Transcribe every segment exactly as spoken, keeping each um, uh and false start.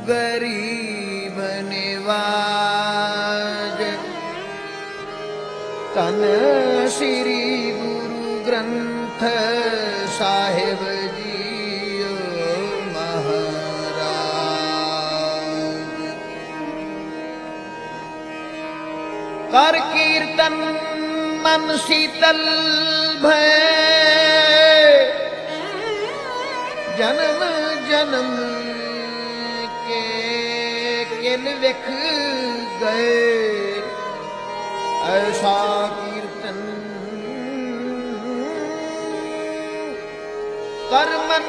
गरीब निवाज। धन श्री गुरु ग्रंथ साहिब जी महाराज। कर कीर्तन मन शीतल भय, जन्म जन्म के किल विख गए। ऐसा कीर्तन कर मन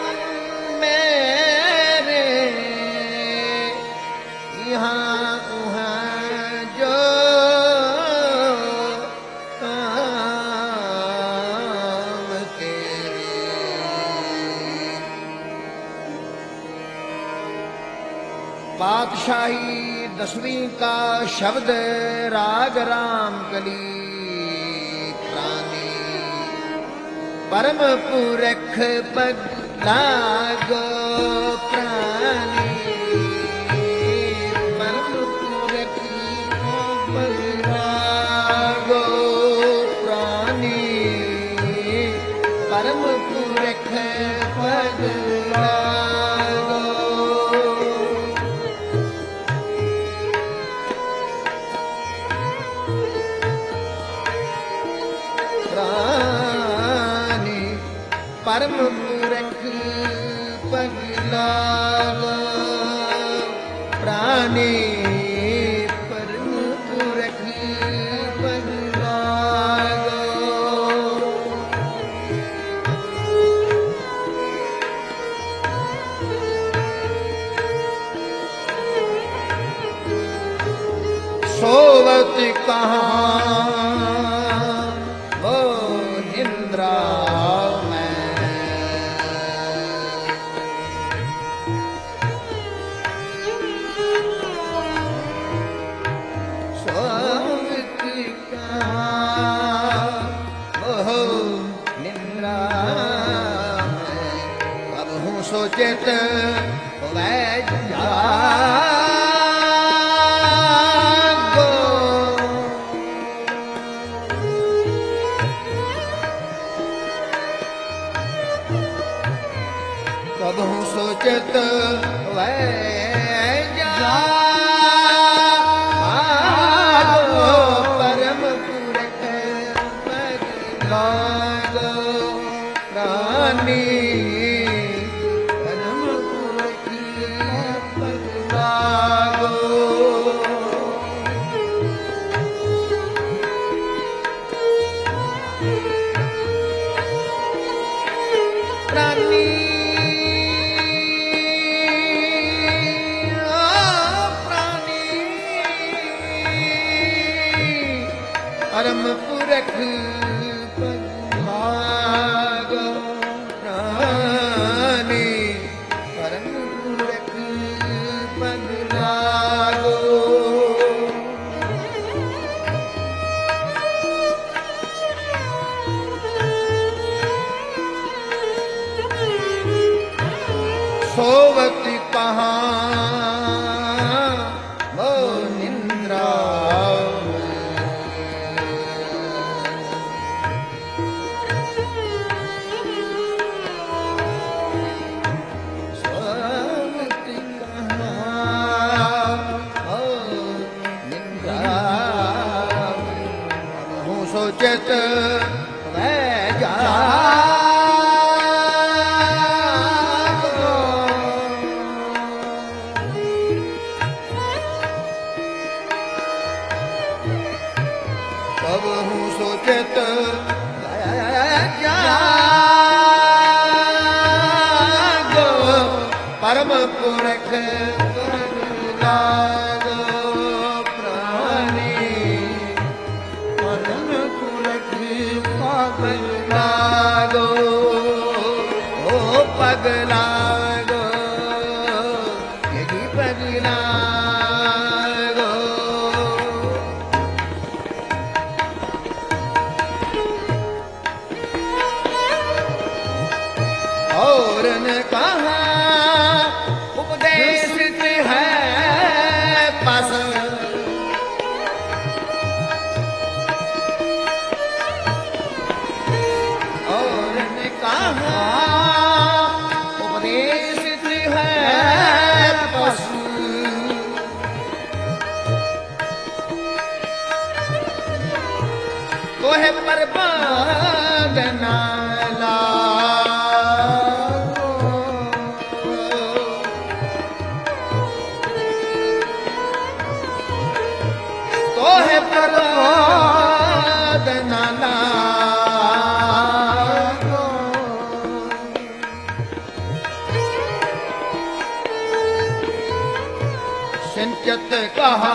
मेरे, यहाँ उहाँ जो काम तेरे। पातशाही दसवीं का शब्द राग राम कली प्राणी। परम पुरख पग लागो प्राणी। परम पुरख पग लागो प्राणी। परम पुरख पग लागो। परम पुरख पग लागो प्राणी। परम पुरख पग लागो। सोवत कहाँ वो निंद्रा सोचत वै जागो। कबहू सोचत वै जागो। परम पुरख पग लागो प्राणी। प्राणी प्राणी परम पुरख पग लागो प्राणी। परम पुरख पग लागो। सोवत कहाँ वो निंद्रा। सोवत कहाँ वो निंद्रा। हूँ सोचत वै जा। कबहू सोचत जागो। परम पुरख पग लागो प्राणी। परम पुरख पग लागो। ओ पग लागो यही पग लागो। और न कहा उपदेश है कहा उपदेश है पशु तो है बर्बाद नाला तो है बर्बाद नाला संचत कहा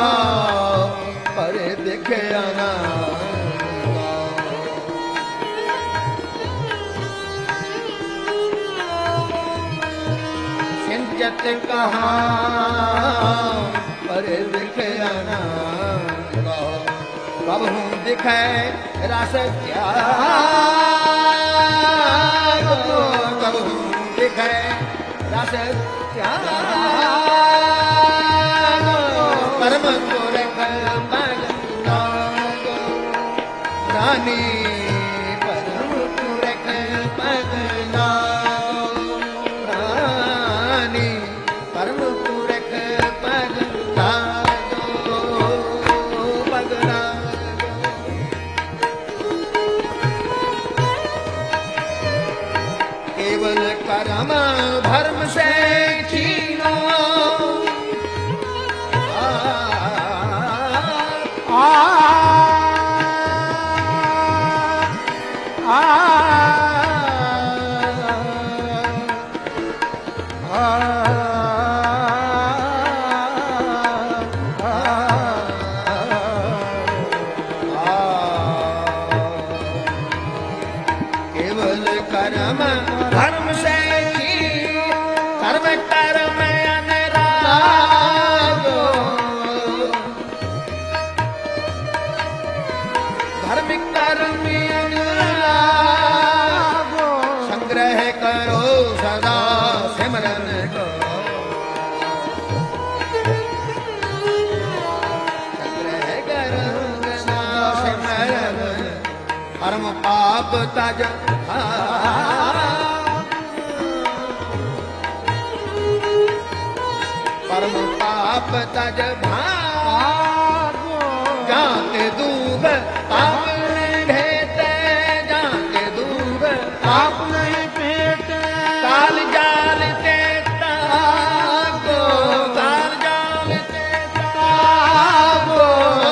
पर देखे आना संचत कहा पर देखे आना कब हूँ दिखे रस क्या कब हूँ दिखे रस क्या परम पुरख रानी परम पुरख रानी परम पुरख केवल कर्म धर्म से छीनो आ आ केवल कर्म धर्म से कर्म कर्म अनुरागो धर्म कर्म अनुरागो संग्रह करो सदा सिमरन को संग्रह करो सदा सिमरन परम पाप तज परम पाप तज भागो जाते दूर पाप नहीं भेटे जाते दूर पाप नहीं भेटे काल जाल ते ताको काल जाल ते ताको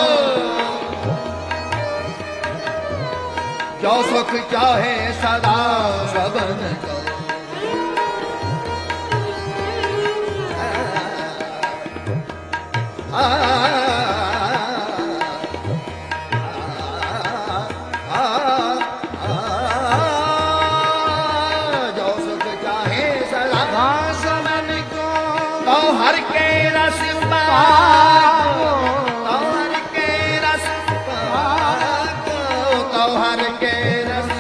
जो सुख चाहे सदा सबन को आ, आ, आ, आ, जो सुख चाहे सदा सबन को तो हर के रस पाको तो हर के रस पाको तो हर के रस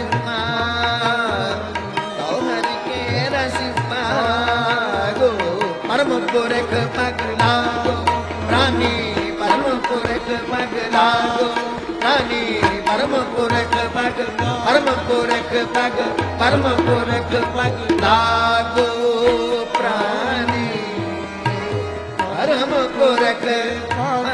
तो हर के रस पागो परम पुरख पगला रानी परम पुरख पगलागो रानी परम पुरख पग परम पुरख पग परम पुरख पगलागो प्राणी परम पुरख